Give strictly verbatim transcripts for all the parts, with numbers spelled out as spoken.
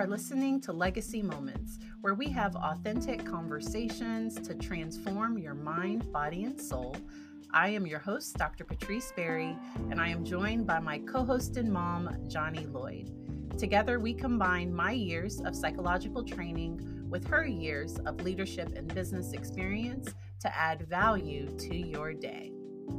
are listening to Legacy Moments, where we have authentic conversations to transform your mind, body, and soul. I am your host, Doctor Patrice Berry, and I am joined by my co-host and mom, Johnny Lloyd. Together, we combine my years of psychological training with her years of leadership and business experience to add value to your day.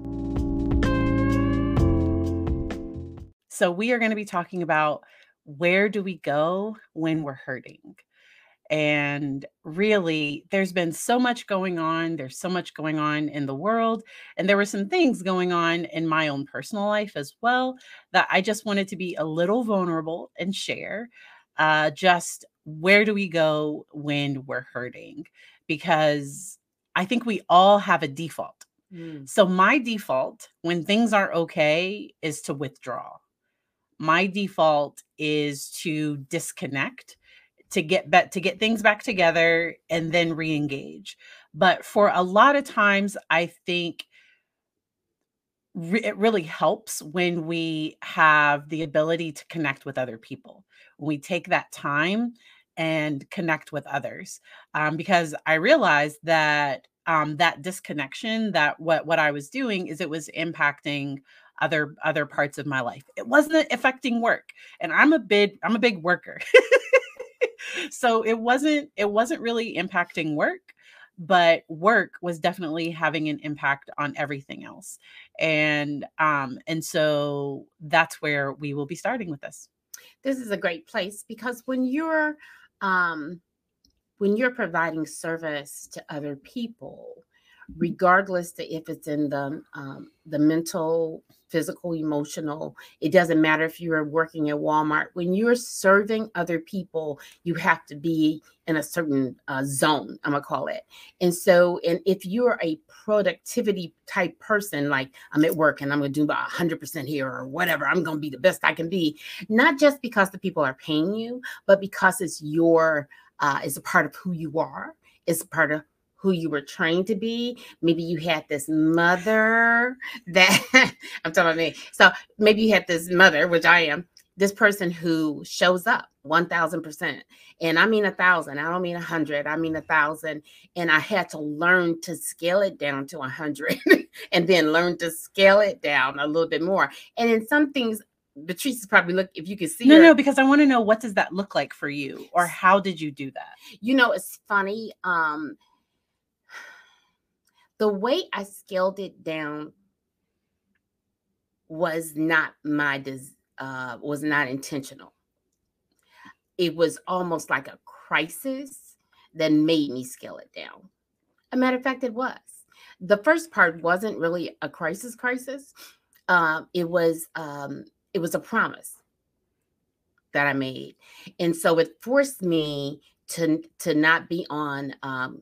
So we are going to be talking about where do we go when we're hurting? And really, there's been so much going on. There's so much going on in the world. And there were some things going on in my own personal life as well that I just wanted to be a little vulnerable and share. Uh, just where do we go when we're hurting? Because I think we all have a default. Mm. So my default when things are okay is to withdraw. My default is to disconnect, to get back, to get things back together and then re-engage. But for a lot of times, I think re- it really helps when we have the ability to connect with other people. When we take that time and connect with others, um, because I realized that um, that disconnection, that what what I was doing is it was impacting other other parts of my life. It wasn't affecting work, and I'm a big I'm a big worker. So it wasn't it wasn't really impacting work, but work was definitely having an impact on everything else. And um and so that's where we will be starting with this. This is a great place because when you're um when you're providing service to other people, regardless to if it's in the um, the mental, physical, emotional, it doesn't matter if you're working at Walmart. When you're serving other people, you have to be in a certain uh, zone, I'm gonna call it. And so, and if you're a productivity type person, like I'm at work and I'm gonna do about one hundred percent here or whatever, I'm gonna be the best I can be, not just because the people are paying you, but because it's your Uh, is a part of who you are. It's a part of who you were trained to be. Maybe you had this mother that I'm talking about me. So maybe you had this mother, which I am, this person who shows up one thousand percent. And I mean a thousand. I don't mean a hundred. I mean a thousand. And I had to learn to scale it down to a hundred and then learn to scale it down a little bit more. And in some things, Patrice is probably look if you can see no her. no because I want to know, what does that look like for you, or how did you do that? You know, it's funny. Um, the way I scaled it down was not my des- uh, was not intentional. It was almost like a crisis that made me scale it down. A matter of fact, it was. The first part wasn't really a crisis crisis. Um, it was um, it was a promise that I made. And so it forced me to to not be on um,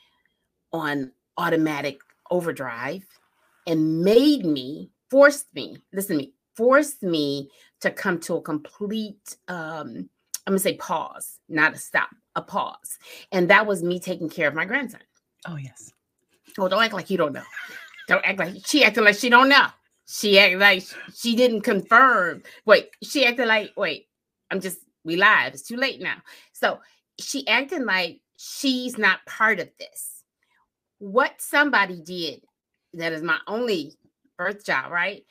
on automatic overdrive, and made me, forced me, listen to me, forced me to come to a complete, um, I'm gonna say pause, not a stop, a pause. And that was me taking care of my grandson. Oh, yes. Oh, don't act like you don't know. Don't act like she acted like she don't know. She acted like she didn't confirm. Wait, she acted like, wait, I'm just, we live. It's too late now. So she acting like she's not part of this. What somebody did, that is my only birth child, right?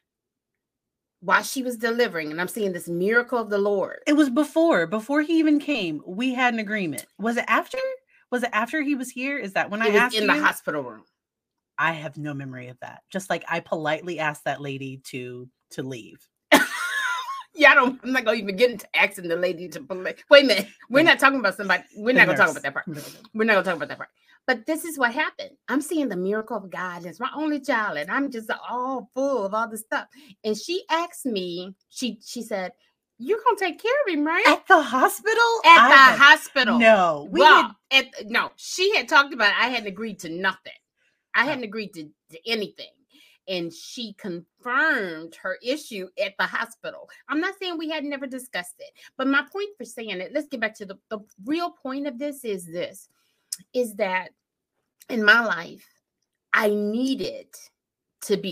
While she was delivering, and I'm seeing this miracle of the Lord. It was before, before he even came. We had an agreement. Was it after? Was it after he was here? Is that when I It was asked in you? the hospital room. I have no memory of that. Just like I politely asked that lady to to leave. Yeah, I don't, I'm not going to even get into asking the lady to polite. Wait a minute. We're not talking about somebody. We're not going to talk about that part. We're not going to talk about that part. But this is what happened. I'm seeing the miracle of God. It's my only child, and I'm just all full of all this stuff. And she asked me, she she said, "You're gonna take care of him, right?" At the hospital? At I the had, hospital. No. We well, had, at, no, she had talked about it. I hadn't agreed to nothing. I hadn't oh. agreed to, to anything. And she confirmed her issue at the hospital. I'm not saying we had never discussed it, but my point for saying it, let's get back to the, the real point of this is this, is that in my life, I needed to be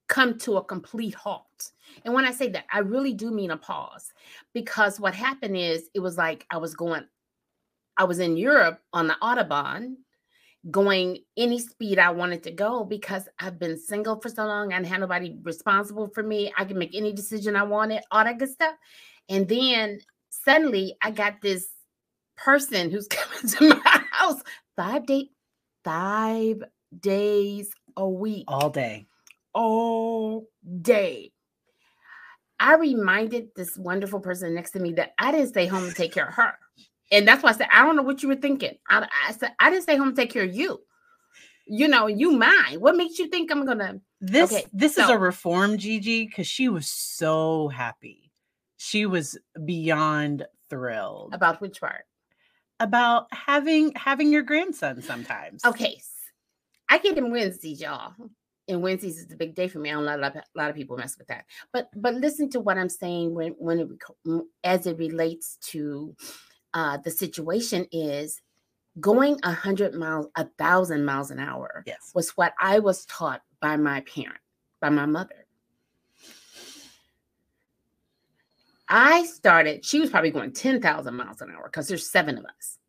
come to a complete halt. And when I say that, I really do mean a pause, because what happened is it was like I was going, I was in Europe on the Autobahn, going any speed I wanted to go, because I've been single for so long. I didn't have nobody responsible for me. I could make any decision I wanted, all that good stuff. And then suddenly I got this person who's coming to my house five day, five days a week. All day. All day. I reminded this wonderful person next to me that I didn't stay home to take care of her. And that's why I said, I don't know what you were thinking. I, I said, I didn't stay home to take care of you. You know, you mine. What makes you think I'm going to? This, okay, this so, is a reform, Gigi, because she was so happy. She was beyond thrilled. About which part? About having having your grandson sometimes. Okay. I get him Wednesdays, y'all. And Wednesdays is the big day for me. I don't know, a lot, a lot of people mess with that. But but listen to what I'm saying when, when it, as it relates to uh, the situation is going a hundred miles, a thousand miles an hour. Yes. Was what I was taught by my parent, by my mother. I started, she was probably going ten thousand miles an hour because there's seven of us.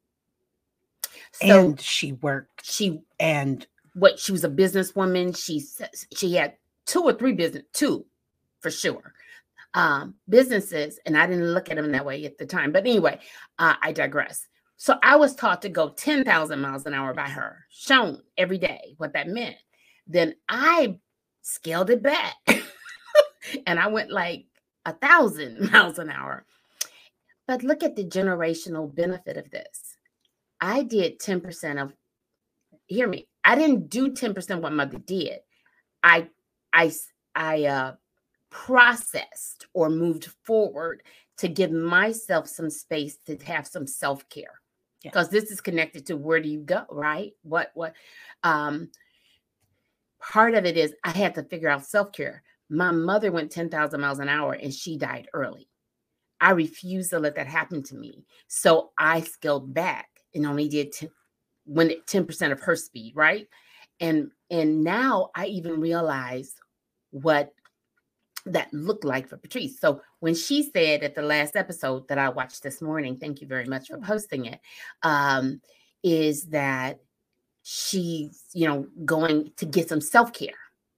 So and she worked. She and what she was a businesswoman. She she had two or three business, two for sure, um, businesses, and I didn't look at them that way at the time. But anyway, uh, I digress. So I was taught to go ten thousand miles an hour by her, shown every day what that meant. Then I scaled it back, and I went like a thousand miles an hour. But look at the generational benefit of this. I did ten percent of, hear me, I didn't do ten percent what mother did. I, I, I uh, processed or moved forward to give myself some space to have some self-care. Because yeah. This is connected to where do you go, right? What, what, um, part of it is I had to figure out self-care. My mother went ten thousand miles an hour and she died early. I refused to let that happen to me. So I scaled back and only did ten, when ten percent of her speed, right? And and now I even realize what that looked like for Patrice. So when she said at the last episode that I watched this morning, thank you very much for posting it, um, is that she's, you know, going to get some self-care.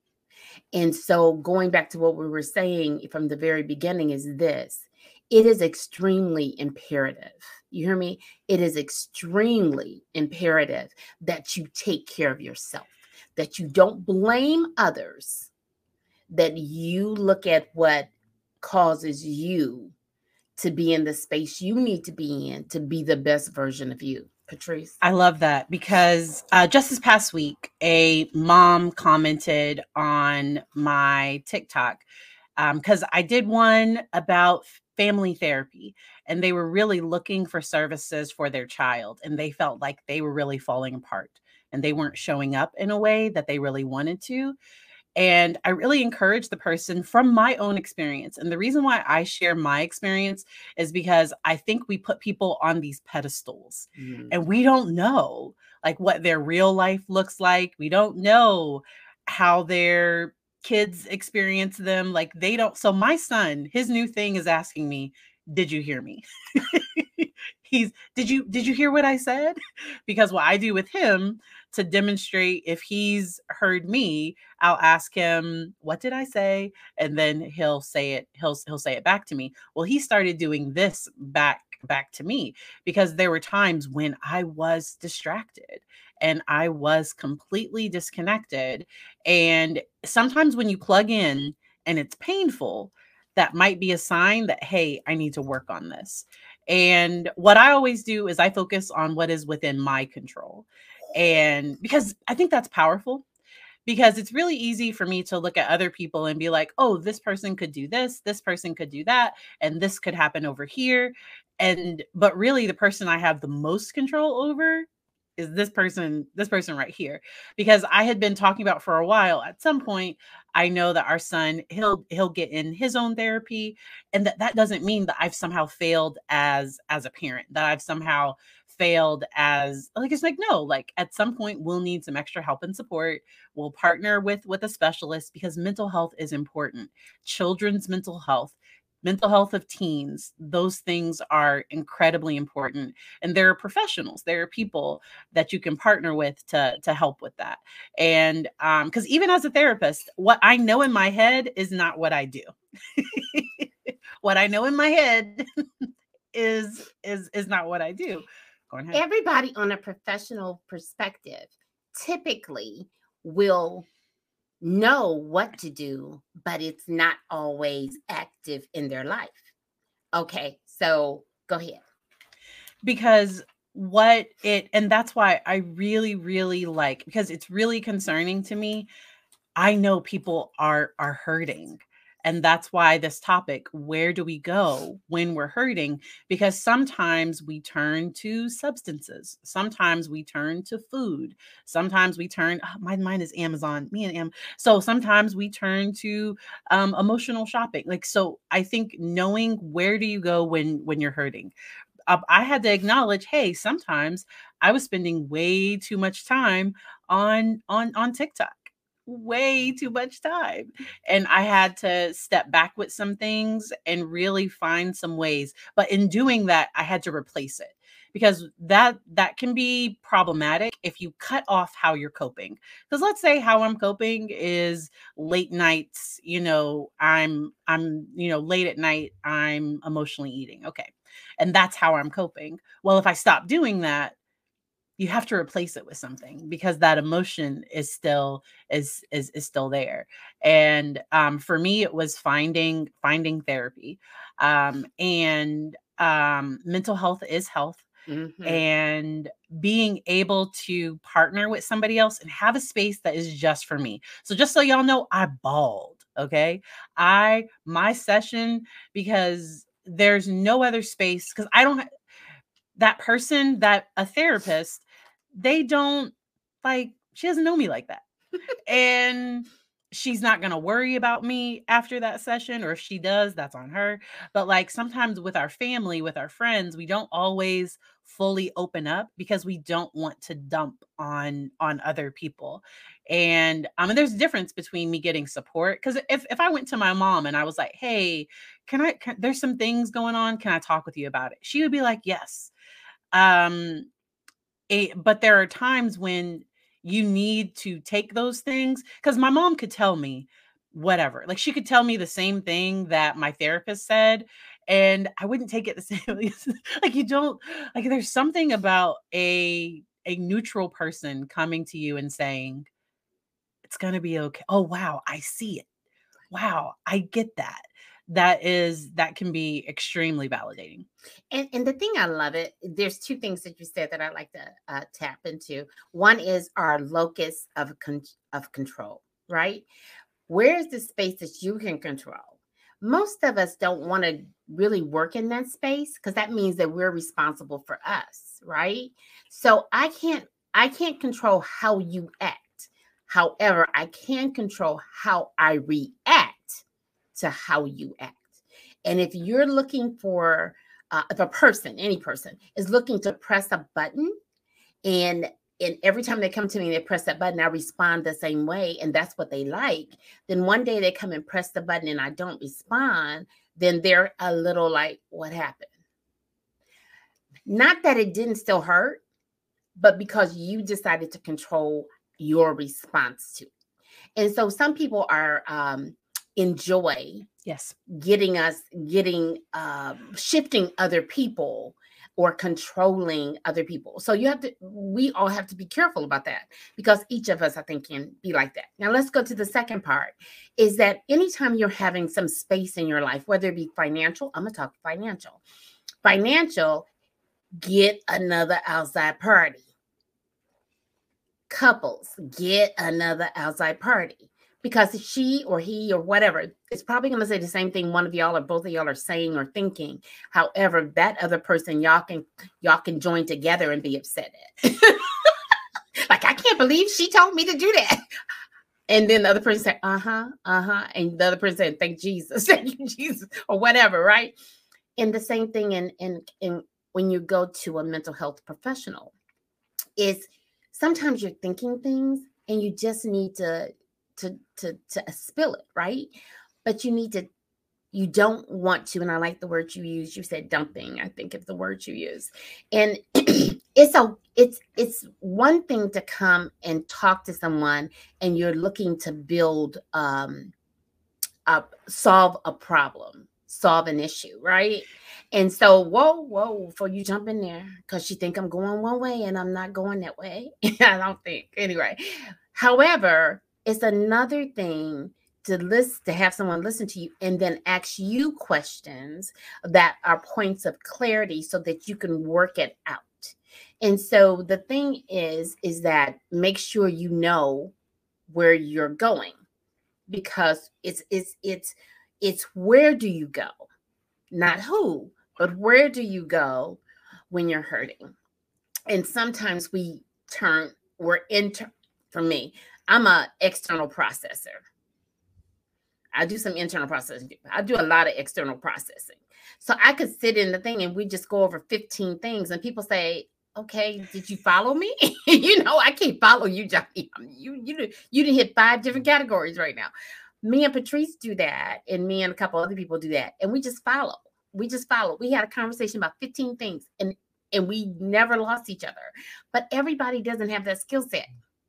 And so going back to what we were saying from the very beginning is this. It is extremely imperative. You hear me? It is extremely imperative that you take care of yourself, that you don't blame others, that you look at what causes you to be in the space you need to be in to be the best version of you. Patrice? I love that because uh, just this past week, a mom commented on my TikTok because um, I did one about family therapy, and they were really looking for services for their child, and they felt like they were really falling apart and they weren't showing up in a way that they really wanted to. And I really encourage the person from my own experience. And the reason why I share my experience is because I think we put people on these pedestals mm-hmm. and we don't know like what their real life looks like. We don't know how their kids experience them. Like they don't. So my son, his new thing is asking me, did you hear me? He's, did you, did you hear what I said? Because what I do with him to demonstrate if he's heard me, I'll ask him, what did I say? And then he'll say it, he'll, he'll say it back to me. Well, he started doing this back, back to me because there were times when I was distracted and I was completely disconnected. And sometimes when you plug in and it's painful, that might be a sign that, hey, I need to work on this. And what I always do is I focus on what is within my control. And because I think that's powerful, because it's really easy for me to look at other people and be like, oh, this person could do this, this person could do that, and this could happen over here. And, but really the person I have the most control over is this person, this person right here, because I had been talking about for a while, at some point, I know that our son, he'll, he'll get in his own therapy. And that, that doesn't mean that I've somehow failed as, as a parent, that I've somehow failed as like, it's like, no, like at some point we'll need some extra help and support. We'll partner with with a specialist because mental health is important. Children's mental health, mental health of teens, those things are incredibly important. And there are professionals, there are people that you can partner with to to help with that. And um, because even as a therapist, what I know in my head is not what I do. What I know in my head is is is not what I do. Go ahead. Everybody on a professional perspective typically will know what to do, but it's not always active in their life. Okay, so go ahead. Because what it, and that's why I really, really like, because it's really concerning to me. I know people are are hurting. And that's why this topic, where do we go when we're hurting? Because sometimes we turn to substances. Sometimes we turn to food. Sometimes we turn, oh, my mind is Amazon, me and Am. So sometimes we turn to um, emotional shopping. Like, so I think knowing where do you go when when you're hurting. Uh, I had to acknowledge, hey, sometimes I was spending way too much time on on on TikTok, way too much time. And I had to step back with some things and really find some ways. But in doing that, I had to replace it because that that can be problematic if you cut off how you're coping. Because let's say how I'm coping is late nights, you know, I'm I'm, you know, late at night, I'm emotionally eating. Okay. And that's how I'm coping. Well, if I stop doing that, you have to replace it with something because that emotion is still is is is still there. And um, for me, it was finding finding therapy, um, and um, mental health is health. Mm-hmm. And being able to partner with somebody else and have a space that is just for me. So just so y'all know, I bawled. Okay, I my session because there's no other space because I don't. That person, that a therapist, they don't like, she doesn't know me like that. And she's not going to worry about me after that session, or if she does, that's on her. But like sometimes with our family, with our friends, we don't always fully open up because we don't want to dump on on other people. And um and there's a difference between me getting support, because if if I went to my mom and I was like, hey, can I can, there's some things going on, can I talk with you about it, she would be like, yes. um it, but there are times when you need to take those things, because my mom could tell me whatever. Like she could tell me the same thing that my therapist said, and I wouldn't take it the same way. Like you don't, like there's something about a a neutral person coming to you and saying, it's gonna be okay. Oh wow, I see it. Wow, I get that. That is that can be extremely validating. And and the thing I love it, there's two things that you said that I like to uh, tap into. One is our locus of con- of control, right? Where is the space that you can control? Most of us don't want to really work in that space because that means that we're responsible for us, right? So I can't I can't control how you act. However, I can control how I react to how you act. And if you're looking for, uh, if a person, any person is looking to press a button, and and every time they come to me and they press that button, I respond the same way, and that's what they like, then one day they come and press the button and I don't respond, then they're a little like, what happened? Not that it didn't still hurt, but because you decided to control your response to it. And so some people are um, enjoy Yes. getting us getting um, shifting other people or controlling other people. So you have to, we all have to be careful about that, because each of us, I think, can be like that. Now let's go to the second part, is that anytime you're having some space in your life, whether it be financial, I'm gonna talk financial, financial, get another outside party. Couples, get another outside party, because she or he or whatever is probably going to say the same thing one of y'all or both of y'all are saying or thinking. However, that other person, y'all can y'all can join together and be upset at. Like, I can't believe she told me to do that. And then the other person said, uh-huh, uh-huh. And the other person said, thank Jesus, thank you, Jesus, or whatever, right? And the same thing in in in when you go to a mental health professional is sometimes you're thinking things and you just need to to to to spill it, right? But you need to you don't want to, and I like the word you use. You said dumping, I think it's the word you use. And it's a it's it's one thing to come and talk to someone and you're looking to build um uh, solve a problem, solve an issue, right? And so, whoa, whoa, before you jump in there, because you think I'm going one way and I'm not going that way. I don't think. Anyway, however, it's another thing to listen, to have someone listen to you and then ask you questions that are points of clarity so that you can work it out. And so the thing is, is that make sure you know where you're going, because it's it's it's it's where do you go, not who, but where do you go when you're hurting. And sometimes we turn we're inter for me, I'm a external processor. I do some internal processing. I do a lot of external processing. So I could sit in the thing and we just go over fifteen things and people say, okay, did you follow me? You know, I can't follow you, Johnny. You you you didn't hit five different categories right now. Me and Patrice do that, and me and a couple other people do that, and we just follow. We just follow. We had a conversation about fifteen things, and and we never lost each other. But everybody doesn't have that skill set.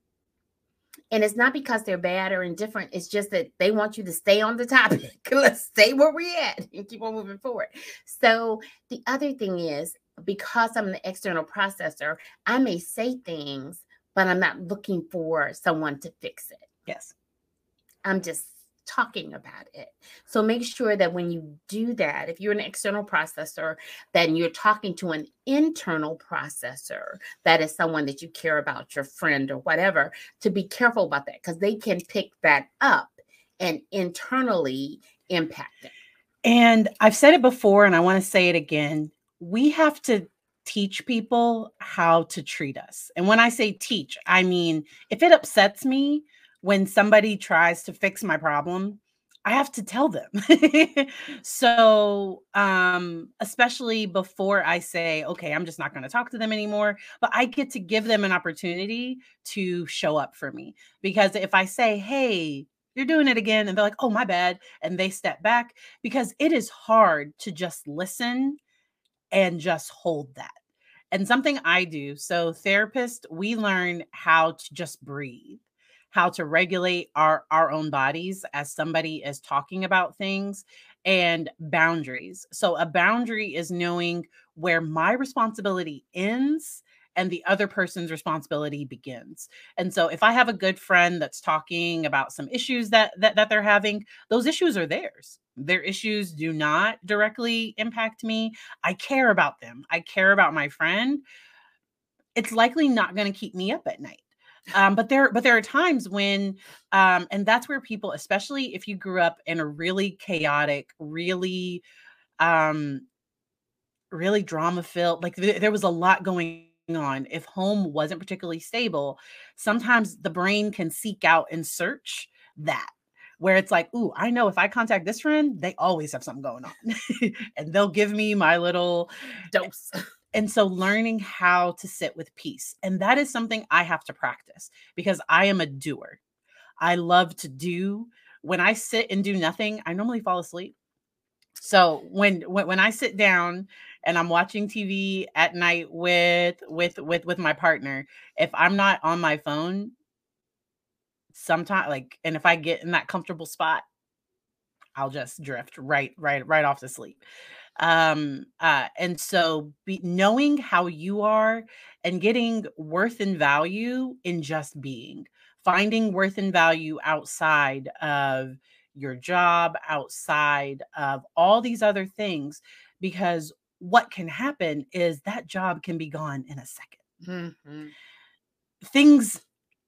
And it's not because they're bad or indifferent. It's just that they want you to stay on the topic. Let's stay where we're at and keep on moving forward. So the other thing is, because I'm the external processor, I may say things, but I'm not looking for someone to fix it. Yes. I'm just talking about it. So make sure that when you do that, if you're an external processor, then you're talking to an internal processor that is someone that you care about, your friend or whatever, to be careful about that, because they can pick that up and internally impact it. And I've said it before, and I want to say it again. We have to teach people how to treat us. And when I say teach, I mean, if it upsets me when somebody tries to fix my problem, I have to tell them. So, um, especially before I say, okay, I'm just not going to talk to them anymore, but I get to give them an opportunity to show up for me. Because if I say, hey, you're doing it again, and they're like, oh, my bad, and they step back, because it is hard to just listen and just hold that. And something I do, so therapists, we learn how to just breathe, how to regulate our, our own bodies as somebody is talking about things, and boundaries. So a boundary is knowing where my responsibility ends and the other person's responsibility begins. And so if I have a good friend that's talking about some issues that that, that they're having, those issues are theirs. Their issues do not directly impact me. I care about them. I care about my friend. It's likely not going to keep me up at night. Um, but there, but there are times when, um, and that's where people, especially if you grew up in a really chaotic, really, um, really drama filled, like th- there was a lot going on. If home wasn't particularly stable, sometimes the brain can seek out and search that, where it's like, ooh, I know if I contact this friend, they always have something going on and they'll give me my little Dose. And so learning how to sit with peace. And that is something I have to practice because I am a doer. I love to do. When I sit and do nothing, I normally fall asleep. So when when, when I sit down and I'm watching T V at night with with with with my partner, if I'm not on my phone, sometimes like, and if I get in that comfortable spot, I'll just drift right right right off to sleep. Um uh and so be, knowing how you are and getting worth and value in just being, finding worth and value outside of your job, outside of all these other things, because what can happen is that job can be gone in a second. Mm-hmm. Things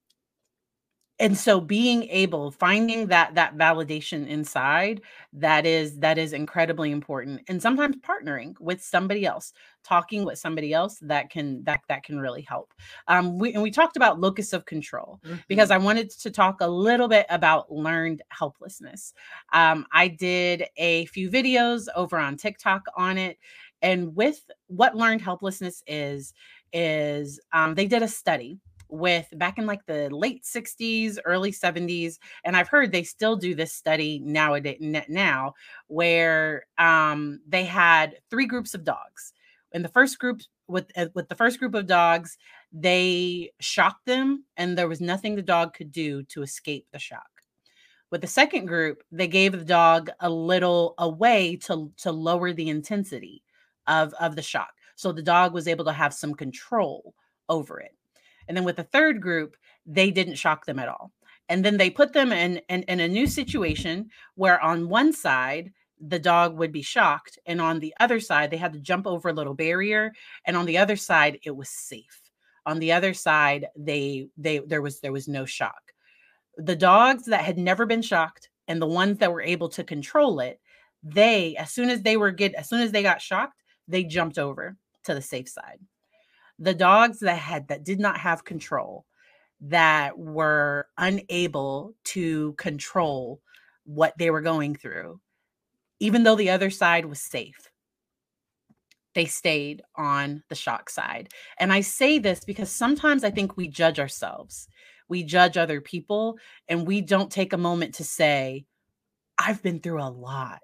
And so being able, finding that that validation inside, that is that is incredibly important. And sometimes partnering with somebody else, talking with somebody else, that can that that can really help. Um, we, and we talked about locus of control Mm-hmm. because I wanted to talk a little bit about learned helplessness. Um, I did a few videos over on TikTok on it. And with what learned helplessness is, is um, they did a study with back in like the late sixties, early seventies. And I've heard they still do this study nowadays now where um, they had three groups of dogs. In the first group, with uh, with the first group of dogs, they shocked them, and there was nothing the dog could do to escape the shock. With the second group, they gave the dog a little a way to to lower the intensity of of the shock, so the dog was able to have some control over it. And then with the third group, they didn't shock them at all. And then they put them in, in, in a new situation where on one side, the dog would be shocked. And on the other side, they had to jump over a little barrier. And on the other side, it was safe. On the other side, they they there was there was no shock. The dogs that had never been shocked and the ones that were able to control it, they, as soon as they were get as soon as they got shocked, they jumped over to the safe side. The dogs that had that did not have control, that were unable to control what they were going through, even though the other side was safe, they stayed on the shock side. And I say this because sometimes I think we judge ourselves. We judge other people, and we don't take a moment to say, I've been through a lot.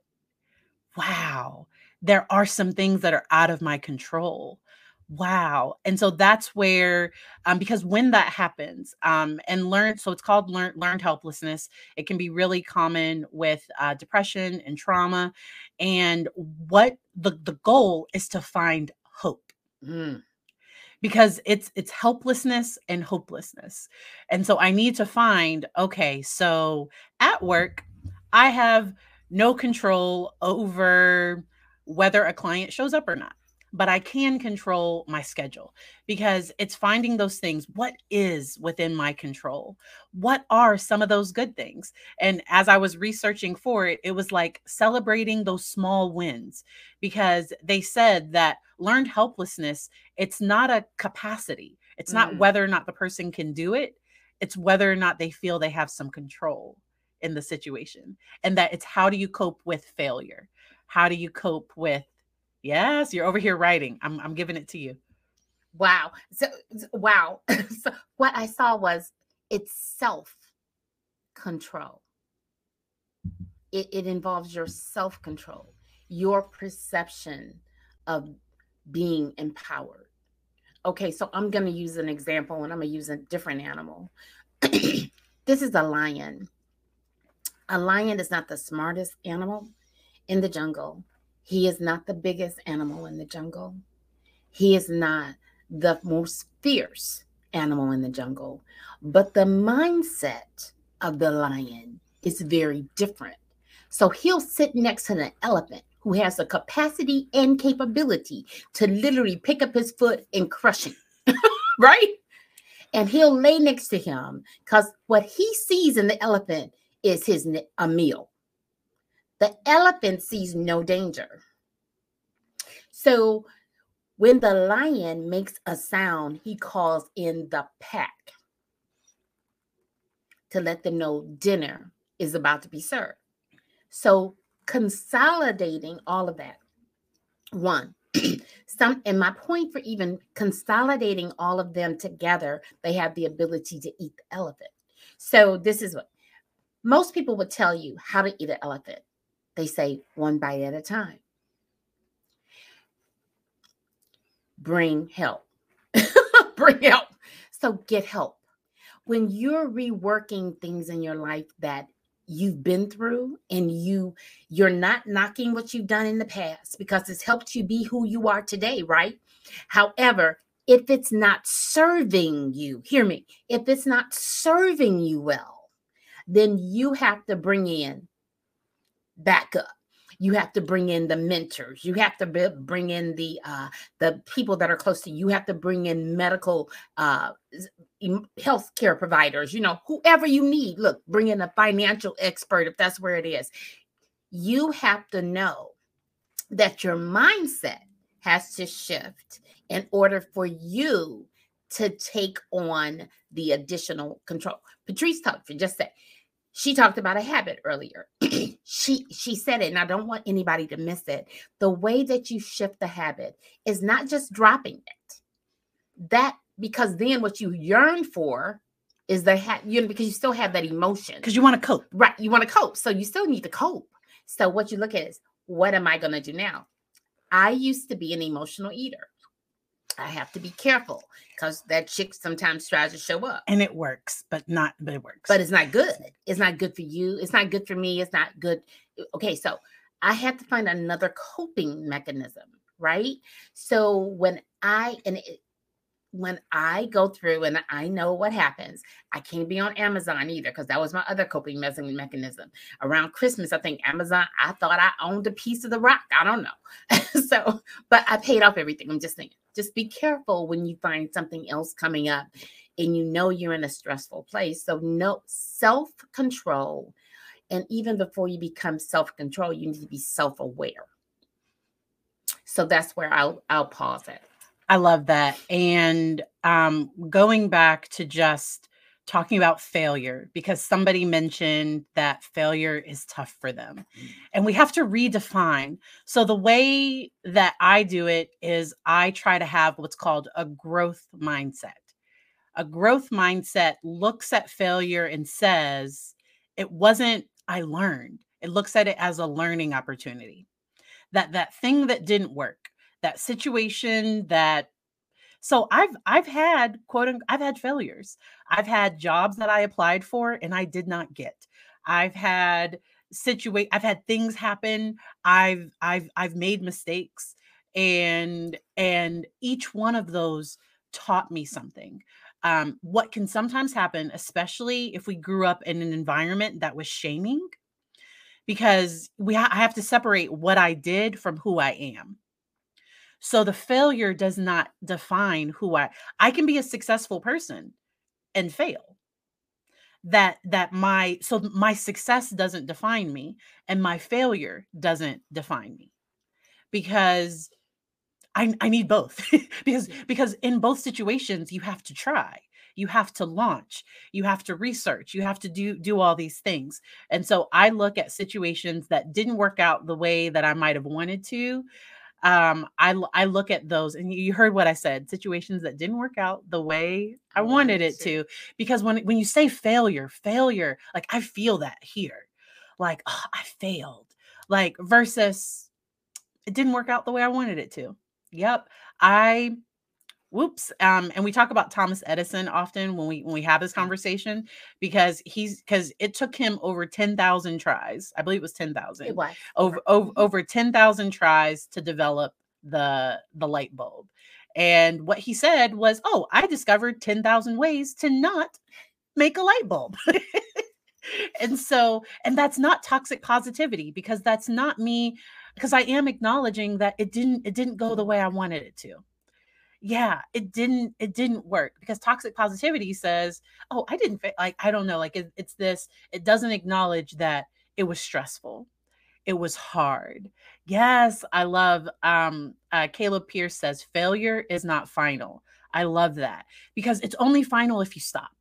Wow. There are some things that are out of my control. Wow. And so that's where, um, because when that happens, um, and learn, so it's called learn, learned helplessness. It can be really common with uh, depression and trauma. And what the, the goal is to find hope. Mm. Because it's it's helplessness and hopelessness. And so I need to find, okay, so at work, I have no control over whether a client shows up or not, but I can control my schedule, because it's finding those things. What is within my control? What are some of those good things? And as I was researching for it, it was like celebrating those small wins, because they said that learned helplessness, it's not a capacity. It's not Mm. whether or not the person can do it. It's whether or not they feel they have some control in the situation. And that it's, how do you cope with failure? How do you cope with, yes, you're over here writing. I'm, I'm giving it to you. Wow. So, wow. So what I saw was it's self-control. It, it involves your self-control, your perception of being empowered. Okay, so I'm going to use an example, and I'm going to use a different animal. This is a lion. A lion is not the smartest animal in the jungle. He is not the biggest animal in the jungle. He is not the most fierce animal in the jungle. But the mindset of the lion is very different. So he'll sit next to an elephant who has the capacity and capability to literally pick up his foot and crush him, right? And he'll lay next to him because what he sees in the elephant is his a meal. The elephant sees no danger. So when the lion makes a sound, he calls in the pack to let them know dinner is about to be served. So consolidating all of that. One, some, and my point for even consolidating all of them together, they have the ability to eat the elephant. So this is what most people would tell you how to eat an elephant. They say one bite at a time. Bring help. Bring help. So get help. When you're reworking things in your life that you've been through, and you you're not knocking what you've done in the past, because it's helped you be who you are today, right? However, if it's not serving you, hear me, if it's not serving you well, then you have to bring in backup. You have to bring in the mentors. You have to be, bring in the uh, the people that are close to you. You have to bring in medical uh, health care providers, you know, whoever you need. Look, bring in a financial expert if that's where it is. You have to know that your mindset has to shift in order for you to take on the additional control. Patrice talked for just a second. She talked about a habit earlier. she she said it, and I don't want anybody to miss it. The way that you shift the habit is not just dropping it. That because then what you yearn for is the ha- you know, because you still have that emotion. Because you want to cope. Right. You want to cope. So you still need to cope. So what you look at is, what am I going to do now? I used to be an emotional eater. I have to be careful because that chick sometimes tries to show up. And it works, but not, but it works. But it's not good. It's not good for you. It's not good for me. It's not good. Okay, so I had to find another coping mechanism, right? So when I, and it, when I go through and I know what happens, I can't be on Amazon either because that was my other coping mechanism. Around Christmas, I think Amazon, I thought I owned a piece of the rock. I don't know. So, but I paid off everything. I'm just saying, just be careful when you find something else coming up and you know you're in a stressful place. So no self-control. And even before you become self-control, you need to be self-aware. So that's where I'll, I'll pause it. I love that. And um, going back to just talking about failure, because somebody mentioned that failure is tough for them. And we have to redefine. So the way that I do it is I try to have what's called a growth mindset. A growth mindset looks at failure and says, it wasn't, I learned. It looks at it as a learning opportunity. That that thing that didn't work, that situation that, so I've, I've had quote unquote, I've had failures. I've had jobs that I applied for and I did not get. I've had situate, I've had things happen. I've, I've, I've made mistakes, and, and each one of those taught me something. Um, what can sometimes happen, especially if we grew up in an environment that was shaming, because we ha- I have to separate what I did from who I am. So the failure does not define who I, I can be a successful person and fail. That, that my, so my success doesn't define me and my failure doesn't define me, because I, I need both because, because in both situations, you have to try, you have to launch, you have to research, you have to do, do all these things. And so I look at situations that didn't work out the way that I might've wanted to. Um, I, I look at those, and you heard what I said, situations that didn't work out the way I wanted it to, because when, when you say failure, failure, like I feel that here, like, oh, I failed, like versus it didn't work out the way I wanted it to. Yep. I, whoops. Um, and we talk about Thomas Edison often when we, when we have this conversation, because he's, because it took him over ten thousand tries. I believe it was ten thousand. It was. Over, over, over ten thousand tries to develop the, the light bulb. And what he said was, oh, I discovered ten thousand ways to not make a light bulb. And so, and that's not toxic positivity, because that's not me, because I am acknowledging that it didn't, it didn't go the way I wanted it to. Yeah, it didn't, it didn't work, because toxic positivity says, oh, I didn't fa-, like, I don't know, like it, it's this, it doesn't acknowledge that it was stressful. It was hard. Yes. I love, um, uh, Caleb Pierce says failure is not final. I love that, because it's only final if you stop.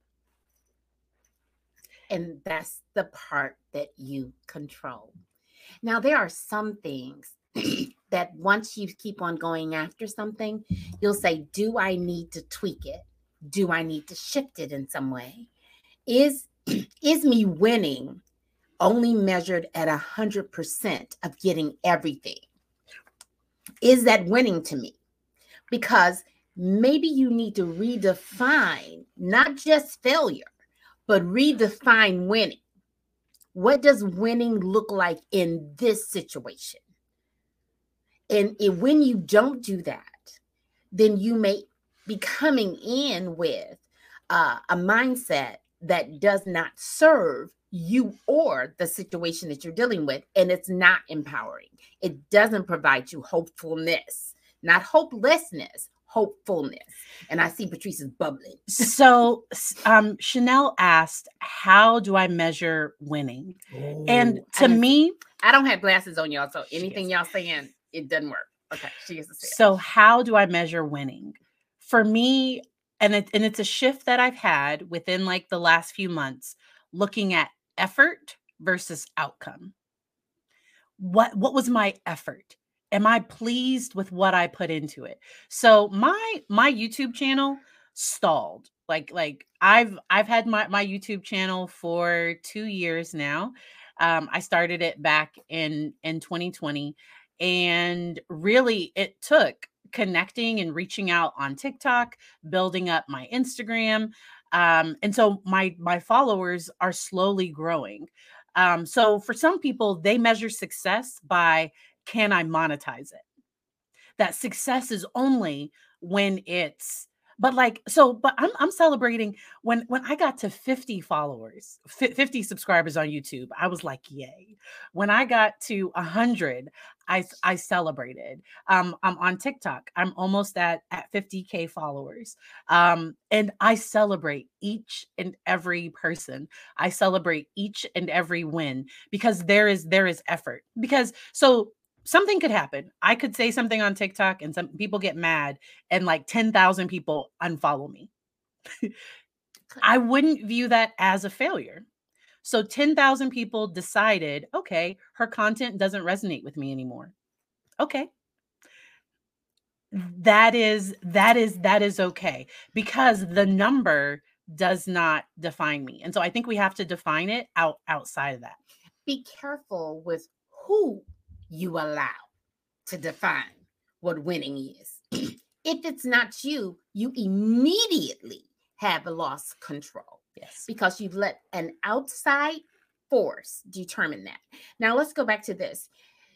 And that's the part that you control. Now, there are some things that once you keep on going after something, you'll say, do I need to tweak it? Do I need to shift it in some way? Is, is me winning only measured at one hundred percent of getting everything? Is that winning to me? Because maybe you need to redefine not just failure, but redefine winning. What does winning look like in this situation? And if, when you don't do that, then you may be coming in with uh, a mindset that does not serve you or the situation that you're dealing with. And it's not empowering. It doesn't provide you hopefulness, not hopelessness, hopefulness. And I see Patrice is bubbling. So um, Chanel asked, how do I measure winning? Ooh, and to I me, I don't have glasses on, y'all. So anything y'all saying, it doesn't work. Okay. She gets to say so it. How do I measure winning? For me, and, it, and it's a shift that I've had within like the last few months, looking at effort versus outcome. What, what was my effort? Am I pleased with what I put into it? So my, my YouTube channel stalled. Like, like I've, I've had my, my YouTube channel for two years now. Um, I started it back in, in twenty twenty, and really it took connecting and reaching out on TikTok, building up my Instagram. Um, and so my, my followers are slowly growing. Um, so for some people, they measure success by, can I monetize it? That success is only when it's, but like, so, but I'm, I'm celebrating when, when I got to fifty followers, fifty subscribers on YouTube, I was like, yay. When I got to a hundred, I, I celebrated. Um, I'm on TikTok. I'm almost at, at fifty K followers. Um, and I celebrate each and every person. I celebrate each and every win, because there is, there is effort. Because so something could happen. I could say something on TikTok and some people get mad and like ten thousand people unfollow me. I wouldn't view that as a failure. So ten thousand people decided, okay, her content doesn't resonate with me anymore. Okay. That is, that is, that is okay, because the number does not define me. And so I think we have to define it out outside of that. Be careful with who you allow to define what winning is. If it's not you, you immediately have lost control. Yes. Because you've let an outside force determine that. Now let's go back to this.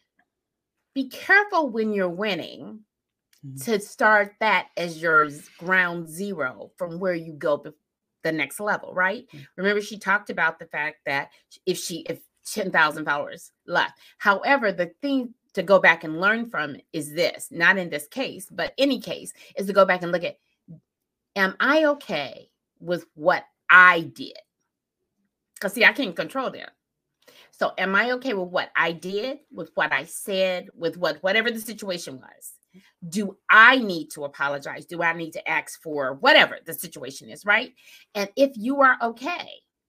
Be careful when you're winning mm-hmm. to start that as your ground zero from where you go the next level, right? Mm-hmm. Remember, she talked about the fact that if she, if ten thousand followers left. However, the thing to go back and learn from is this, not in this case, but any case, is to go back and look at, am I okay with what I did? Because see, I can't control them. So am I okay with what I did, with what I said, with what, whatever the situation was? Do I need to apologize? Do I need to ask for whatever the situation is, right? And if you are okay,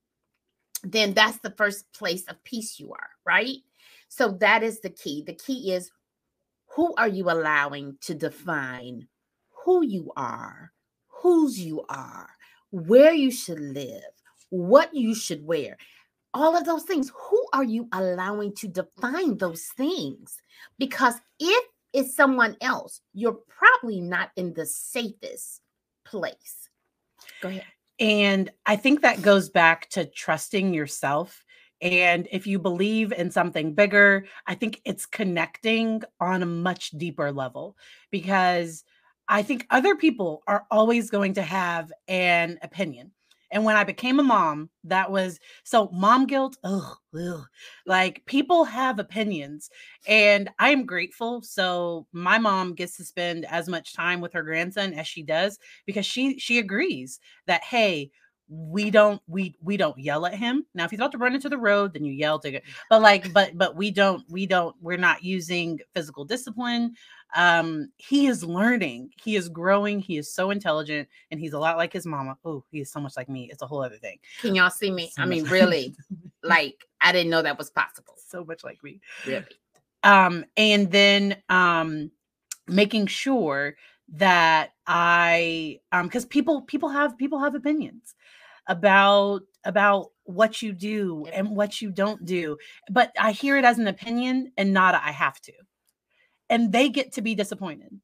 then that's the first place of peace you are, right? So that is the key. The key is, who are you allowing to define who you are, whose you are, where you should live, what you should wear, all of those things. Who are you allowing to define those things? Because if it's someone else, you're probably not in the safest place. Go ahead. And I think that goes back to trusting yourself. And if you believe in something bigger, I think it's connecting on a much deeper level, because I think other people are always going to have an opinion. And when I became a mom, that was, so mom guilt, ugh, ugh. Like, people have opinions, and I am grateful. So my mom gets to spend as much time with her grandson as she does, because she, she agrees that, hey, we don't, we, we don't yell at him. Now, if he's about to run into the road, then you yell to it. But like, but, but we don't, we don't, we're not using physical discipline. Um, he is learning, he is growing, he is so intelligent, and he's a lot like his mama. Oh, he is so much like me. It's a whole other thing. Can y'all see me? So I mean, really, like, I didn't know that was possible. So much like me. Really. Um, and then, um, making sure that I, um, because people, people have, people have opinions about, about what you do and what you don't do, but I hear it as an opinion and not a, I have to. And they get to be disappointed.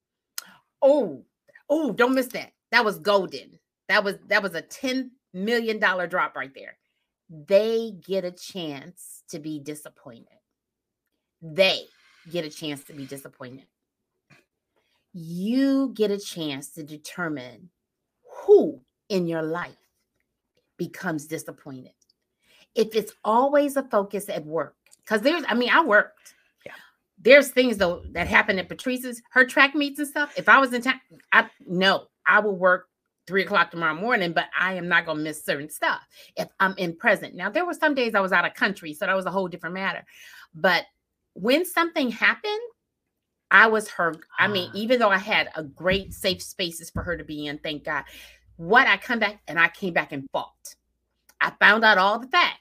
Oh, oh, don't miss that. That was golden. That was, that was a ten million dollars drop right there. They get a chance to be disappointed. They get a chance to be disappointed. You get a chance to determine who in your life becomes disappointed. If it's always a focus at work, because there's, I mean, I worked. Yeah. There's things though that happen at Patrice's, her track meets and stuff. If I was in town, I no, I will work three o'clock tomorrow morning, but I am not going to miss certain stuff if I'm in present. Now, there were some days I was out of country, so that was a whole different matter. But when something happened, I was her. I mean, even though I had a great safe spaces for her to be in, thank God. What I come back and I came back and fought. I found out all the facts.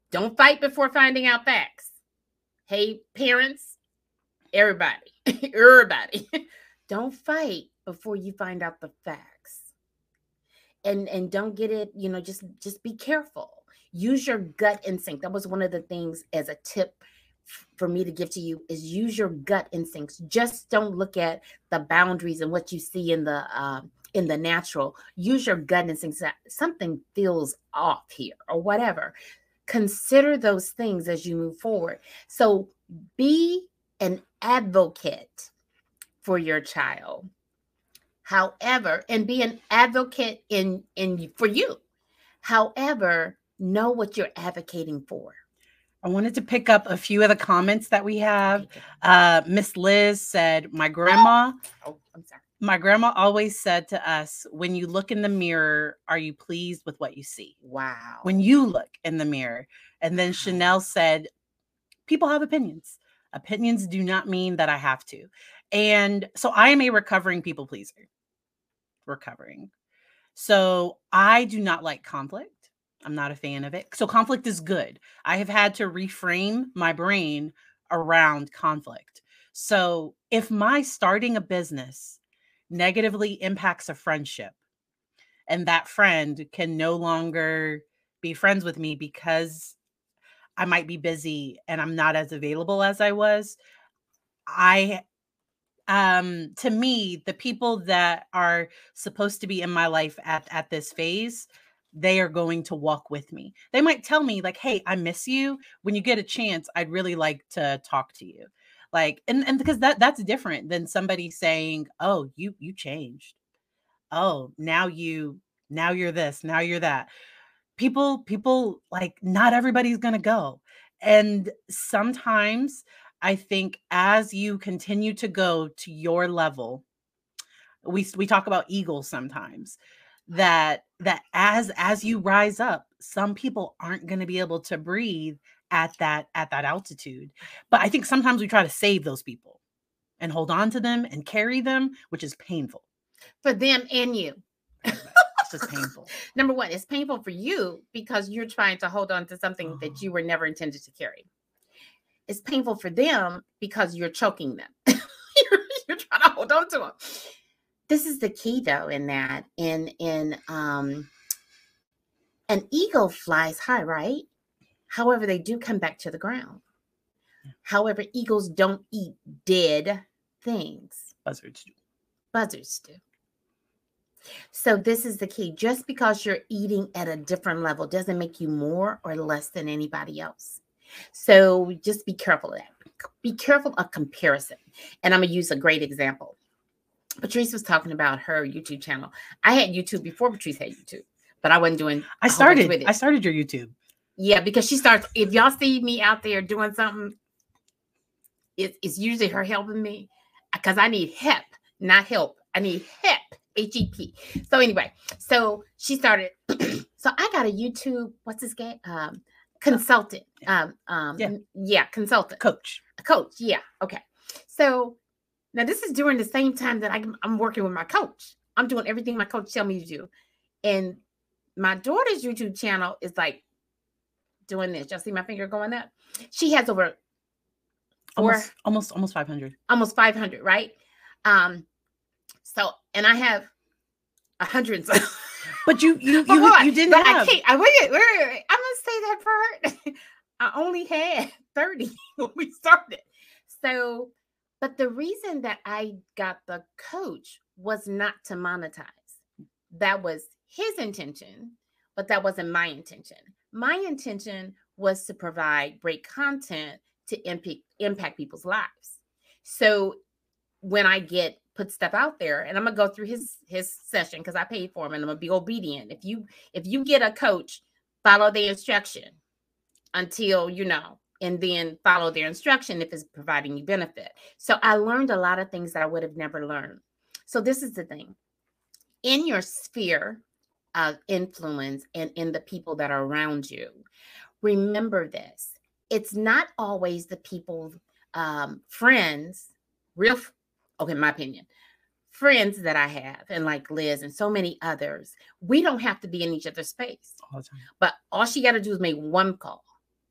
Don't fight before finding out facts. Hey, parents, everybody, everybody, don't fight before you find out the facts. And and don't get it, you know, just just be careful. Use your gut instinct. That was one of the things as a tip for me to give to you is use your gut instincts. Just don't look at the boundaries and what you see in the uh, in the natural. Use your gut instincts. Something feels off here or whatever. Consider those things as you move forward. So be an advocate for your child. However, and be an advocate in, in for you. However, know what you're advocating for. I wanted to pick up a few of the comments that we have. Uh, Miss Liz said, my grandma, oh, I'm sorry. My grandma always said to us, when you look in the mirror, are you pleased with what you see? Wow. When you look in the mirror. And then Chanel said, people have opinions. Opinions do not mean that I have to. And so I am a recovering people pleaser. Recovering. So I do not like conflict. I'm not a fan of it. So conflict is good. I have had to reframe my brain around conflict. So if my starting a business negatively impacts a friendship and that friend can no longer be friends with me because I might be busy and I'm not as available as I was, I um to me, the people that are supposed to be in my life at at this phase, they are going to walk with me. They might tell me like, hey, I miss you. When you get a chance, I'd really like to talk to you. Like, and, and because that that's different than somebody saying, oh, you you changed. Oh, now you now you're this, now you're that. People, people like not everybody's gonna go. And sometimes I think as you continue to go to your level, we we talk about eagles sometimes, that that as as you rise up, some people aren't going to be able to breathe at that at that altitude. But I think sometimes we try to save those people and hold on to them and carry them, which is painful for them and you. It's just painful. Number one, it's painful for you because you're trying to hold on to something oh. that you were never intended to carry. It's painful for them because you're choking them. you're, you're trying to hold on to them. This is the key, though, in that, in in um, an eagle flies high, right? However, they do come back to the ground. Yeah. However, eagles don't eat dead things. Buzzards do. Buzzards do. So this is the key. Just because you're eating at a different level doesn't make you more or less than anybody else. So just be careful of that. Be careful of comparison. And I'm going to use a great example. Patrice was talking about her YouTube channel. I had YouTube before Patrice had YouTube, but I wasn't doing. I started. With it. I started your YouTube. Yeah, because she starts. If y'all see me out there doing something, it, it's usually her helping me because I need help, not help. I need help. H E P. So anyway, so she started. So I got a YouTube. What's this game? Um, consultant. Um, um, yeah. yeah, consultant. Coach. A coach. Yeah. Okay. So. Now, this is during the same time that I, I'm working with my coach. I'm doing everything my coach tell me to do. And my daughter's YouTube channel is like doing this. Y'all see my finger going up? She has over four, almost, almost, almost five hundred. Almost five hundred, right? Um, so, and I have a hundred. But you, you, you, you, you didn't but have. I can't. I, wait, wait, wait, wait. I'm going to say that part. I only had thirty when we started. So, but the reason that I got the coach was not to monetize. That was his intention, but that wasn't my intention. My intention was to provide great content to impact, impact people's lives. So when I get put stuff out there, and I'm gonna go through his his session because I paid for him, and I'm gonna be obedient. If you if you get a coach, follow the instruction until you know. And then follow their instruction if it's providing you benefit. So I learned a lot of things that I would have never learned. So this is the thing. In your sphere of influence and in the people that are around you, remember this. It's not always the people, um, friends, real, okay, in my opinion, friends that I have, and like Liz and so many others, we don't have to be in each other's space. All the time. But all she got to do is make one call.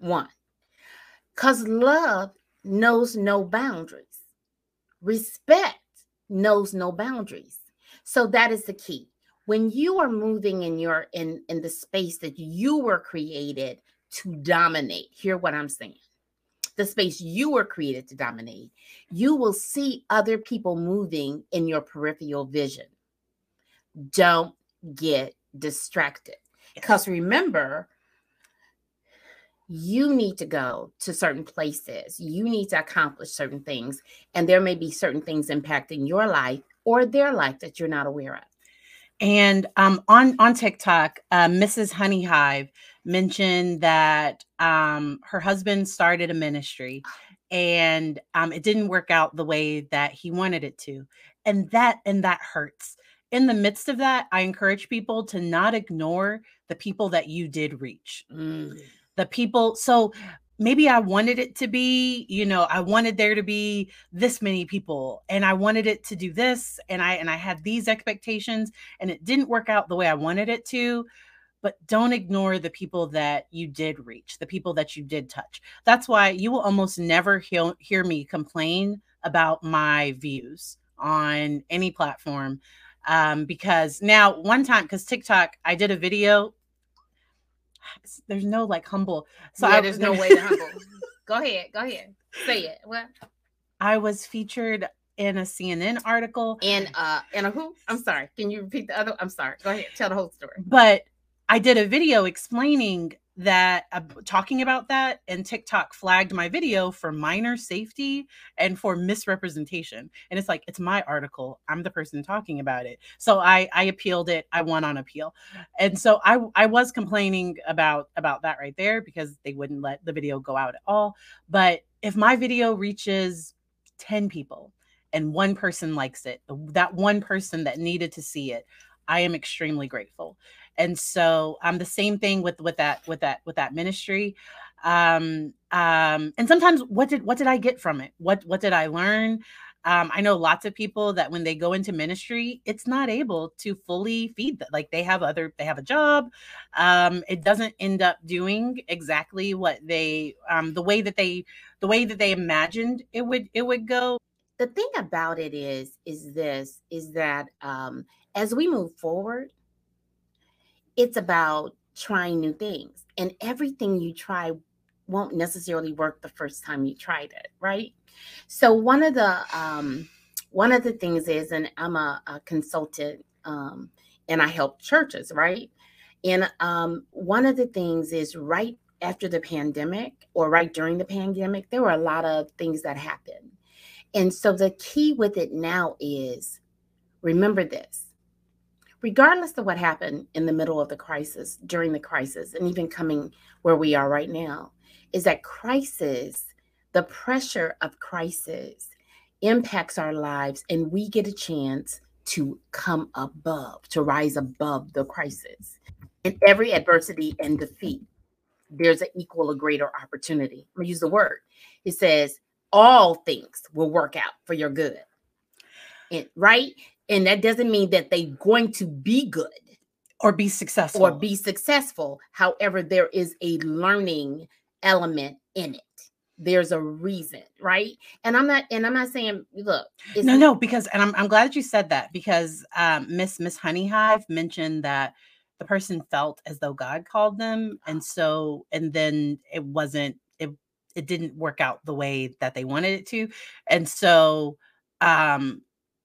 One, because love knows no boundaries. Respect knows no boundaries. So that is the key. When you are moving in your in in the space that you were created to dominate, hear what I'm saying. The space you were created to dominate, you will see other people moving in your peripheral vision. Don't get distracted. Because remember, you need to go to certain places. You need to accomplish certain things. And there may be certain things impacting your life or their life that you're not aware of. And um, on, on TikTok, uh, Missus Honey Hive mentioned that um, her husband started a ministry and um, it didn't work out the way that he wanted it to. And that, and that hurts. In the midst of that, I encourage people to not ignore the people that you did reach. Mm. The people. So maybe I wanted it to be, you know, I wanted there to be this many people and I wanted it to do this. And I, and I had these expectations and it didn't work out the way I wanted it to. But don't ignore the people that you did reach, the people that you did touch. That's why you will almost never hear, hear me complain about my views on any platform. Um, because now one time, because TikTok, I did a video. There's no like humble. So yeah, I, there's no way to humble. Go ahead. Go ahead. Say it. What? I was featured in a C N N article. In uh in a who? I'm sorry. Can you repeat the other? I'm sorry. Go ahead. Tell the whole story. But I did a video explaining that, uh, talking about that, and TikTok flagged my video for minor safety and for misrepresentation. And it's like, it's my article. I'm the person talking about it. So I, I appealed it. I won on appeal. And so I, I was complaining about, about that right there because they wouldn't let the video go out at all. But if my video reaches ten people and one person likes it, that one person that needed to see it, I am extremely grateful. And so um, the same thing with, with that, with that, with that ministry. Um, um, and sometimes what did, what did I get from it? What, what did I learn? Um, I know lots of people that when they go into ministry, it's not able to fully feed them. Like they have other, they have a job. Um, it doesn't end up doing exactly what they, um, the way that they, the way that they imagined it would, it would go. The thing about it is, is this, is that um, as we move forward, it's about trying new things, and everything you try won't necessarily work the first time you tried it, right? So one of the um, one of the things is, and I'm a, a consultant, um, and I help churches, right? And um, one of the things is right after the pandemic, or right during the pandemic, there were a lot of things that happened, and so the key with it now is, remember this. Regardless of what happened in the middle of the crisis, during the crisis, and even coming where we are right now, is that crisis, the pressure of crisis impacts our lives, and we get a chance to come above, to rise above the crisis. In every adversity and defeat, there's an equal or greater opportunity. I'm going to use the word. It says, all things will work out for your good. And, right? And that doesn't mean that they're going to be good or be successful or be successful. However, there is a learning element in it. There's a reason, right? And I'm not, and I'm not saying, look, it's no, no, because, and I'm, I'm glad that you said that, because um, Miss Miss Honey Hive mentioned that the person felt as though God called them, and so, and then it wasn't, it, it didn't work out the way that they wanted it to, and so, um.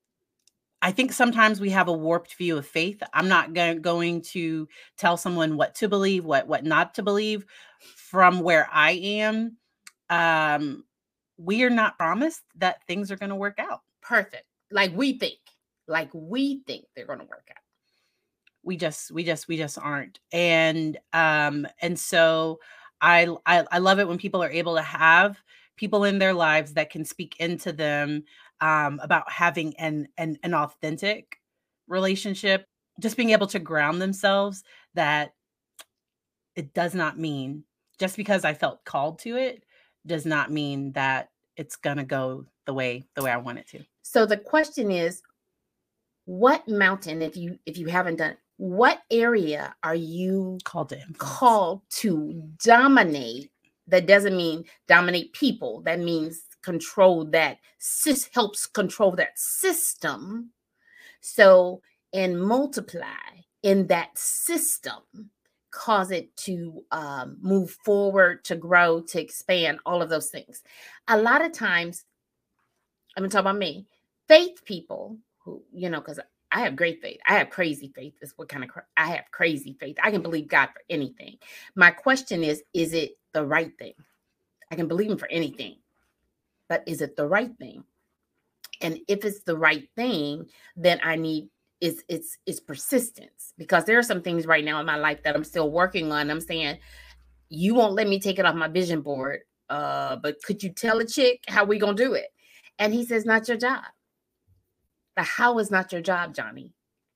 I think sometimes we have a warped view of faith. I'm not go- going to tell someone what to believe, what what not to believe. From where I am, um, we are not promised that things are going to work out. Perfect. Like we think, like we think they're going to work out. We just, we just, we just aren't. And um, and so I, I I love it when people are able to have people in their lives that can speak into them. Um, about having an, an an authentic relationship, just being able to ground themselves, that it does not mean, just because I felt called to it, does not mean that it's gonna go the way the way I want it to. So the question is, what mountain, if you if you haven't done, what area are you called to influence? called to dominate That doesn't mean dominate people. That means control that, helps control that system. So, and multiply in that system, cause it to um, move forward, to grow, to expand, all of those things. A lot of times, I'm going to talk about me, faith people who, you know, because I have great faith. I have crazy faith. Is what kind of, I have crazy faith. I can believe God for anything. My question is, is it the right thing? I can believe him for anything, but is it the right thing? And if it's the right thing, then I need, it's, it's, it's persistence, because there are some things right now in my life that I'm still working on. I'm saying, you won't let me take it off my vision board. Uh, but could you tell a chick how we going to do it? And he says, not your job. The how is not your job, Johnny.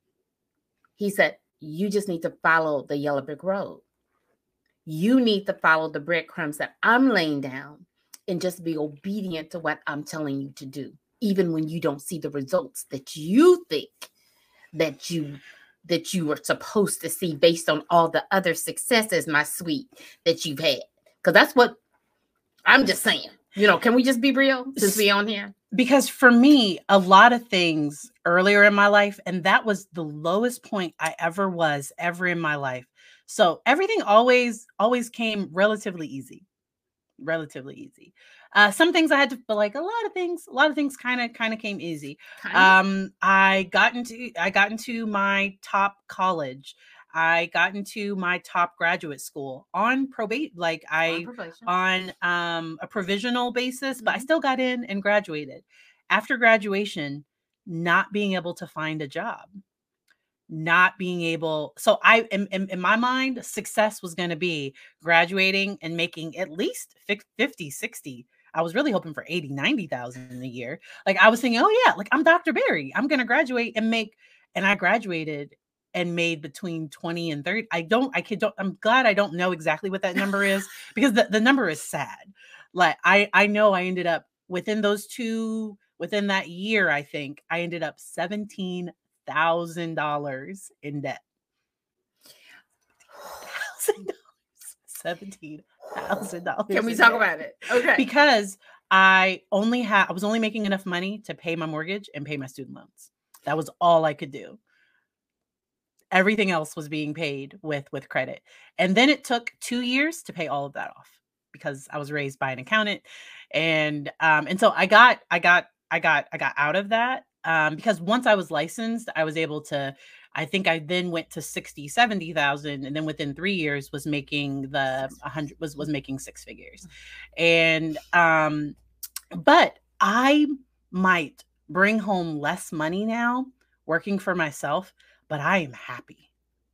He said, you just need to follow the yellow brick road. You need to follow the breadcrumbs that I'm laying down and just be obedient to what I'm telling you to do, even when you don't see the results that you think that you that you were supposed to see based on all the other successes, my sweet, that you've had. Because that's what I'm just saying. You know, can we just be real since we on here? Because for me, a lot of things earlier in my life, and that was the lowest point I ever was ever in my life. So everything always, always came relatively easy, relatively easy. Uh, some things I had to, but like a lot of things, a lot of things kind of, kind of came easy. Kind of. Um, I got into, I got into my top college. I got into my top graduate school on probate, like I, on, on um, a provisional basis, mm-hmm. but I still got in and graduated. After graduation, not being able to find a job, not being able. So I, in, in, in my mind, success was going to be graduating and making at least fifty, sixty. I was really hoping for eighty, ninety thousand a year. Like I was thinking, oh yeah, like I'm Doctor Berry. I'm going to graduate and make, and I graduated and made between twenty and thirty. I don't, I could don't, I'm glad I don't know exactly what that number is, because the, the number is sad. Like I, I know I ended up within those two, within that year, I think I ended up seventeen thousand dollars in debt. seventeen thousand dollars. Can we talk debt. About it? Okay. Because I only had, I was only making enough money to pay my mortgage and pay my student loans. That was all I could do. Everything else was being paid with, with credit. And then it took two years to pay all of that off, because I was raised by an accountant. And, um, and so I got, I got, I got, I got out of that. Um, because once I was licensed, I was able to, I think I then went to sixty, seventy thousand. And then within three years was making the a hundred was, was making six figures. And, um, but I might bring home less money now working for myself, but I am happy.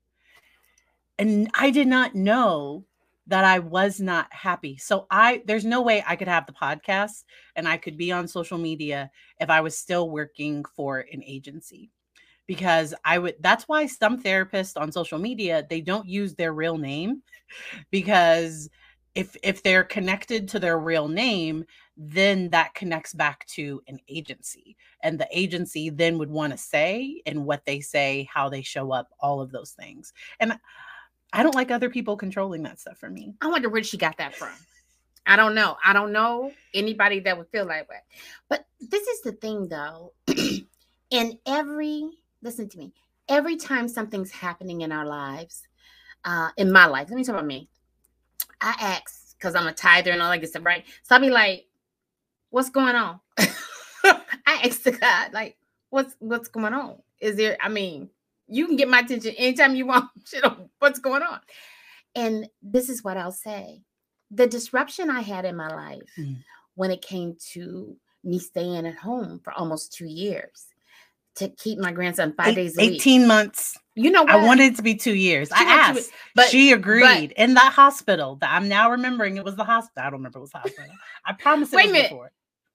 And I did not know that I was not happy. So I, there's no way I could have the podcast and I could be on social media if I was still working for an agency, because I would, that's why some therapists on social media, they don't use their real name, because if, if they're connected to their real name, then that connects back to an agency, and the agency then would want to say, and what they say, how they show up, all of those things. And I don't like other people controlling that stuff for me. I wonder where she got that from. I don't know. I don't know anybody that would feel that way. But this is the thing, though. In every, listen to me, every time something's happening in our lives, uh, in my life, let me talk about me. I ask, because I'm a tither and all that good stuff, right? So I'll be like, what's going on? I ask the God, like, what's what's going on? Is there, I mean, you can get my attention anytime you want. You know, what's going on? And this is what I'll say. The disruption I had in my life mm. when it came to me staying at home for almost two years to keep my grandson five Eight, days a week. eighteen months. You know what? I wanted it to be two years. She I asked, two, but she agreed. But, in that hospital that I'm now remembering, it was the hospital. I don't remember it was the hospital. I promise it Wait was a minute. Before.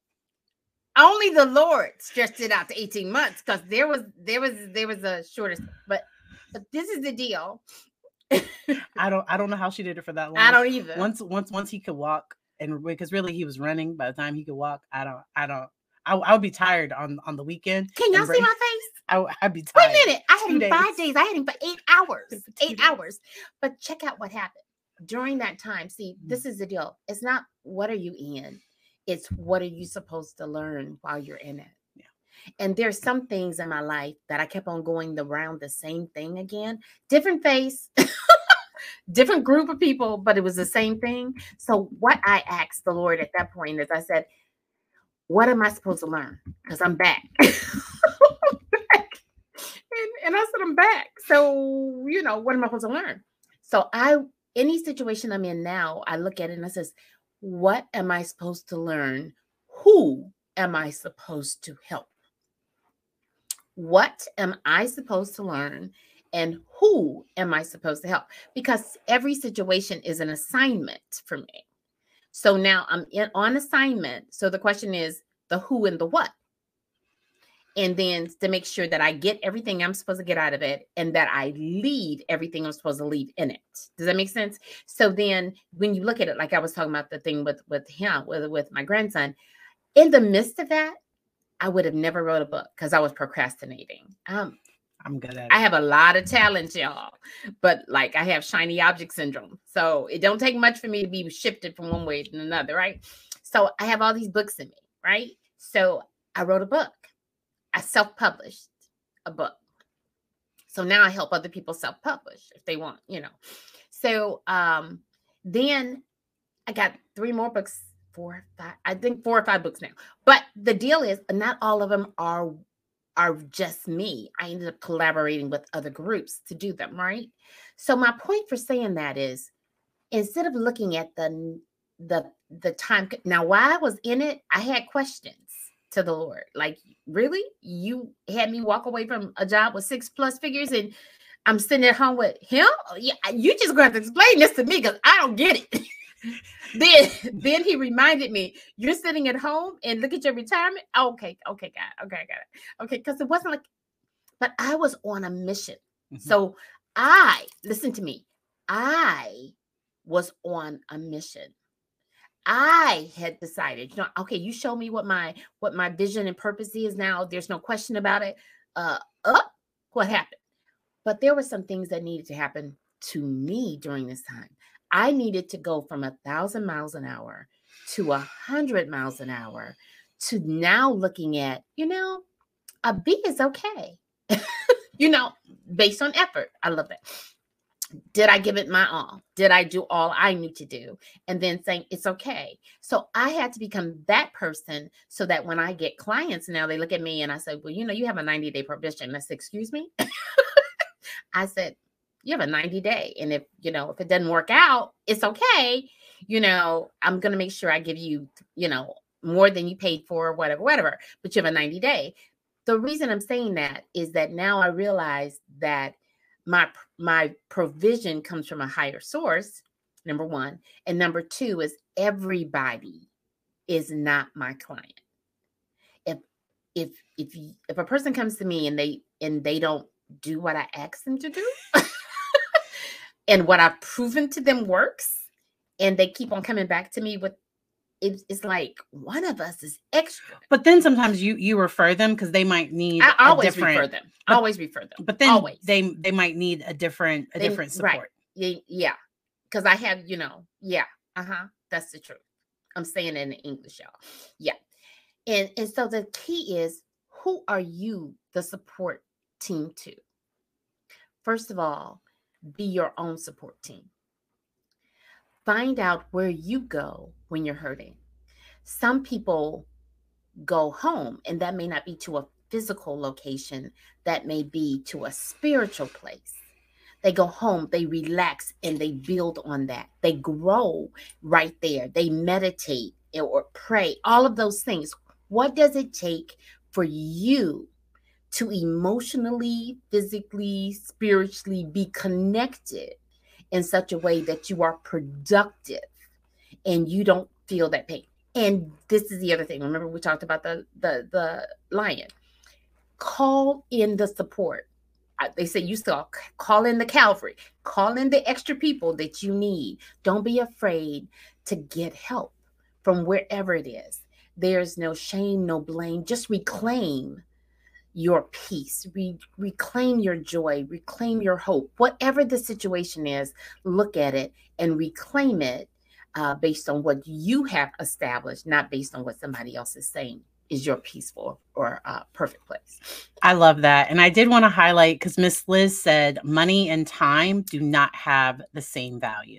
Only the Lord stretched it out to eighteen months, because there was there was there was a shortest. But but this is the deal. I don't I don't know how she did it for that long. I don't either. Once once once he could walk, and because really he was running by the time he could walk. I don't I don't I, I would be tired on on the weekend. Can y'all see my face? I, I'd be tired. Wait a minute. I had him days. five days. I had him for eight hours. Eight days. hours. But check out what happened. during that time, see, this is the deal. It's not what are you in, it's what are you supposed to learn while you're in it. Yeah. And there's some things in my life that I kept on going around the same thing again, different face, different group of people, but it was the same thing. So what I asked the Lord at that point is I said, what am I supposed to learn? Because I'm back. I'm back. And, and I said, I'm back. So, you know, what am I supposed to learn? So I, any situation I'm in now, I look at it and I says, what am I supposed to learn? Who am I supposed to help? What am I supposed to learn? And who am I supposed to help? Because every situation is an assignment for me. So now I'm in, on assignment. So the question is the who and the what. And then to make sure that I get everything I'm supposed to get out of it and that I leave everything I'm supposed to leave in it. Does that make sense? So then when you look at it, like I was talking about the thing with, with him, with, with my grandson, in the midst of that, I would have never wrote a book because I was procrastinating. Um, I'm good at it. I have a lot of talent, y'all, but like I have shiny object syndrome. So it don't take much for me to be shifted from one way to another, right? So I have all these books in me, right? So I wrote a book. I self-published a book. So now I help other people self-publish if they want, you know. So um, then I got three more books, four, five, I think four or five books now. But the deal is not all of them are, are just me. I ended up collaborating with other groups to do them, right? So my point for saying that is, instead of looking at the, the, the time, now while I was in it, I had questions to the Lord. Like, really? You had me walk away from a job with six plus figures and I'm sitting at home with him? Yeah, you just going to have to explain this to me because I don't get it. then, then he reminded me, you're sitting at home and look at your retirement. Oh, okay. Okay. Got it. Okay. I got it. Okay. Because it wasn't like, but I was on a mission. Mm-hmm. So I, listen to me, I was on a mission. I had decided, you know, okay, you show me what my what my vision and purpose is now. There's no question about it. Uh, up, what happened? But there were some things that needed to happen to me during this time. I needed to go from a thousand miles an hour to a hundred miles an hour to now looking at, you know, a B is okay. You know, based on effort. I love that. Did I give it my all? Did I do all I knew to do? And then saying it's okay. So I had to become that person so that when I get clients now, they look at me and I say, well, you know, you have a ninety day probation. And I said, excuse me. I said, you have a ninety day. And if, you know, if it doesn't work out, it's okay. You know, I'm going to make sure I give you, you know, more than you paid for, whatever, whatever, but you have a ninety day. The reason I'm saying that is that now I realize that my my provision comes from a higher source, number one. And number two is everybody is not my client. If if if if a person comes to me and they and they don't do what I ask them to do and what I've proven to them works, and they keep on coming back to me with it, it's like one of us is extra. But then sometimes you you refer them because they might need I always a different, refer them. But, always refer them. But then always. they they might need a different a they, different support. Right. Yeah. Because I have, you know, yeah. Uh-huh. That's the truth. I'm saying it in English, y'all. Yeah. And and so the key is, who are you the support team to? First of all, be your own support team. Find out where you go when you're hurting. Some people go home, and that may not be to a physical location. That may be to a spiritual place. They go home, they relax, and they build on that. They grow right there. They meditate or pray, all of those things. What does it take for you to emotionally, physically, spiritually be connected in such a way that you are productive and you don't feel that pain? And this is the other thing. Remember, we talked about the the the lion. Call in the support. They say you still call in the Calvary. Call in the extra people that you need. Don't be afraid to get help from wherever it is. There's no shame, no blame. Just reclaim your peace, re- reclaim your joy, reclaim your hope. Whatever the situation is, look at it and reclaim it uh, based on what you have established, not based on what somebody else is saying is your peaceful or uh, perfect place. I love that. And I did want to highlight, because Miss Liz said money and time do not have the same value.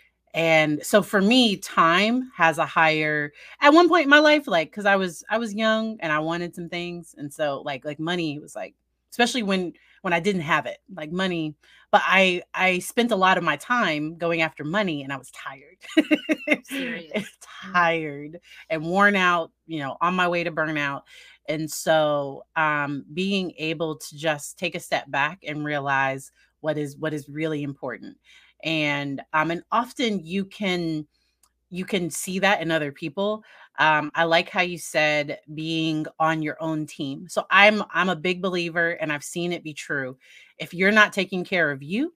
And so for me, time has a higher, at one point in my life, like, cause I was, I was young and I wanted some things. And so like, like money was like, especially when, when I didn't have it, like money, but I, I spent a lot of my time going after money and I was tired, Serious. tired and worn out, you know, on my way to burnout. And so um, being able to just take a step back and realize what is, what is really important. And um and often you can you can see that in other people. um I like how you said being on your own team. So i'm i'm a big believer, and I've seen it be true. If you're not taking care of you,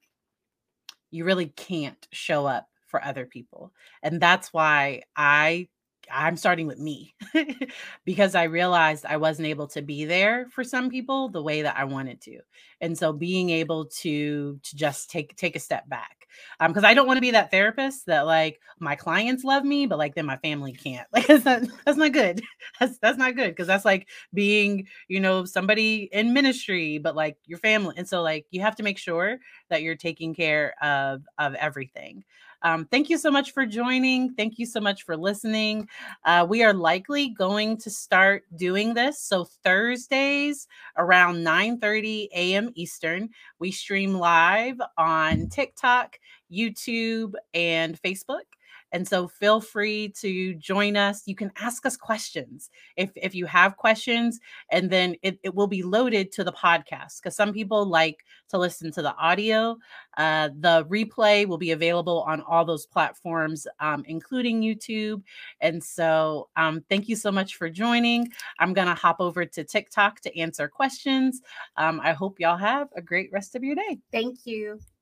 you really can't show up for other people. And that's why I I'm starting with me because I realized I wasn't able to be there for some people the way that I wanted to. And so being able to to just take take a step back. Um because I don't want to be that therapist that like my clients love me but like then my family can't. Like that's not that's not good. That's that's not good, because that's like being, you know, somebody in ministry but like your family. And so like you have to make sure that you're taking care of of everything. Um, thank you so much for joining. Thank you so much for listening. Uh, we are likely going to start doing this. So Thursdays around nine thirty a.m. Eastern, we stream live on TikTok, YouTube, and Facebook. And so feel free to join us. You can ask us questions if, if you have questions, and then it, it will be loaded to the podcast, because some people like to listen to the audio. Uh, the replay will be available on all those platforms, um, including YouTube. And so um, thank you so much for joining. I'm going to hop over to TikTok to answer questions. Um, I hope y'all have a great rest of your day. Thank you.